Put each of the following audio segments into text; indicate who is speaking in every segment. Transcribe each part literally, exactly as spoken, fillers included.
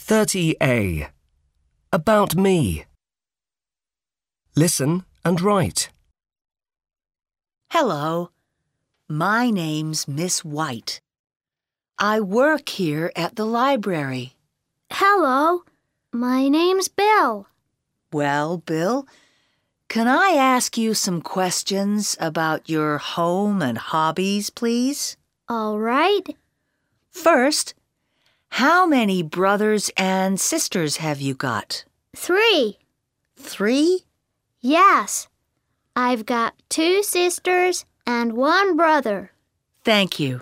Speaker 1: thirty A. About me. Listen and write.
Speaker 2: Hello, my name's Miss White. I work here at the library.
Speaker 3: Hello, my name's Bill.
Speaker 2: Well, Bill, can I ask you some questions about your home and hobbies, please?
Speaker 3: All right.
Speaker 2: First, how many brothers and sisters have you got?
Speaker 3: Three.
Speaker 2: Three?
Speaker 3: Yes. I've got two sisters and one brother.
Speaker 2: Thank you.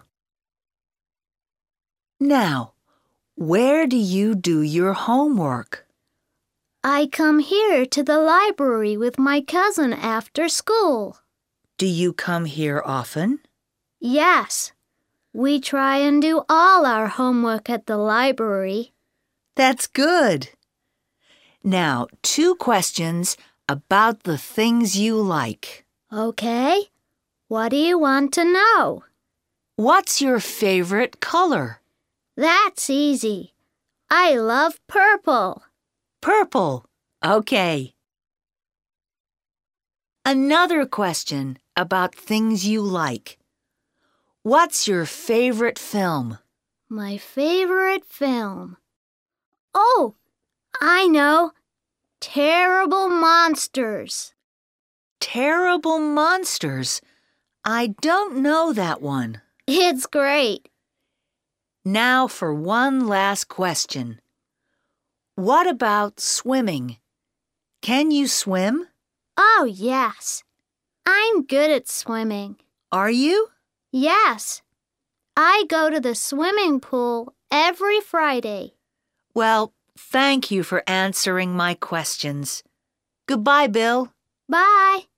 Speaker 2: Now, where do you do your homework?
Speaker 3: I come here to the library with my cousin after school.
Speaker 2: Do you come here often?
Speaker 3: Yes. We try and do all our homework at the library.
Speaker 2: That's good. Now, two questions about the things you like.
Speaker 3: Okay. What do you want to know?
Speaker 2: What's your favorite color?
Speaker 3: That's easy. I love purple.
Speaker 2: Purple. Okay. Another question about things you like. What's your favorite film?
Speaker 3: My favorite film. Oh, I know. Terrible Monsters.
Speaker 2: Terrible Monsters. I don't know that one.
Speaker 3: It's great.
Speaker 2: Now for one last question. What about swimming? Can you swim?
Speaker 3: Oh, yes. I'm good at swimming.
Speaker 2: Are you?
Speaker 3: Yes. I go to the swimming pool every Friday.
Speaker 2: Well, thank you for answering my questions. Goodbye, Bill.
Speaker 3: Bye.